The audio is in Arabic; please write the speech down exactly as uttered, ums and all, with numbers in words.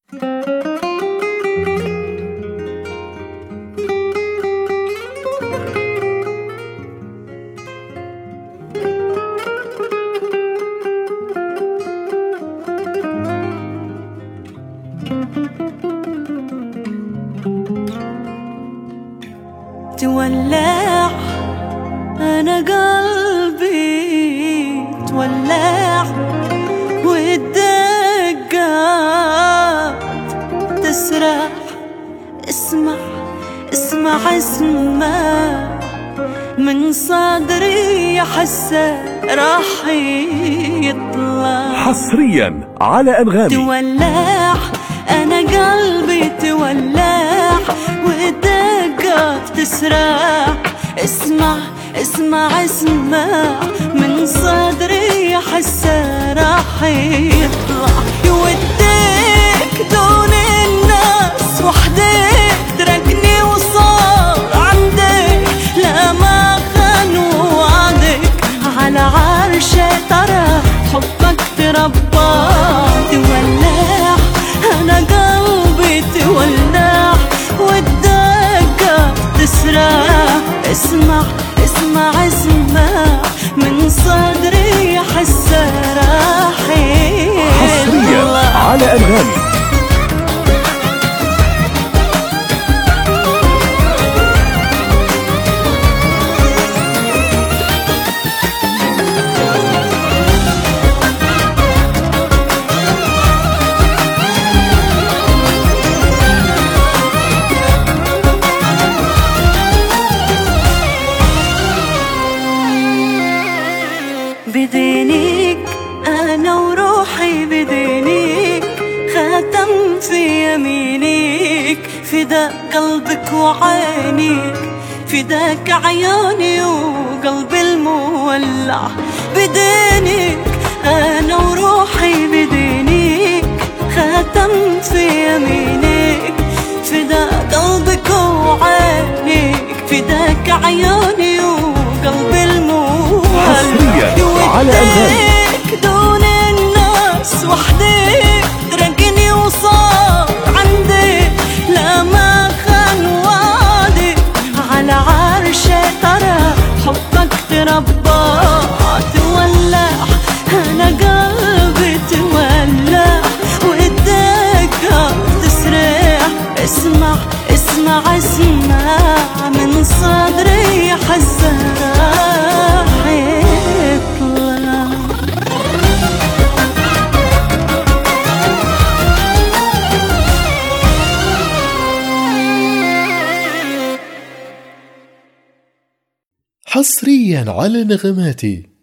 تولع أنا قلبي تولع والدقات تسرح. اسمع اسمع اسمع من صدري حسه راح يطلع. حصريا على أنغامي. تولع أنا قلبي تولع والدقات تسرع. اسمع اسمع اسمع من صدري حسه راح يطلع. يوديك دون الناس وحدك تركني وصار عندك لا ما خان وعدك على عرشه ترى حبك تربى. تولع أنا قلبي تولع والدقات تسرع. اسمع اسمع اسمع من صدري حسه راح يطلع. حصريا على أنغامي. بدينيك أنا وروحي بدينيك خاتم في يمينيك. فداك قلبك وعينيك فداك عيوني وقلبي المولع. بدينيك أنا وروحي بدينيك خاتم في يمينيك فداك قلبك وعينيك فداك عيوني وقلبي المولع. على أنغامي. دون الناس وحدك تركني وصار عندك لا ما خان وعدك على عرشه ترى حبك تربى. تولع أنا قلبي تولع والدقات تسرع. اسمع اسمع اسمع من صدري حسه راح يطلع. حصريا على نغماتي.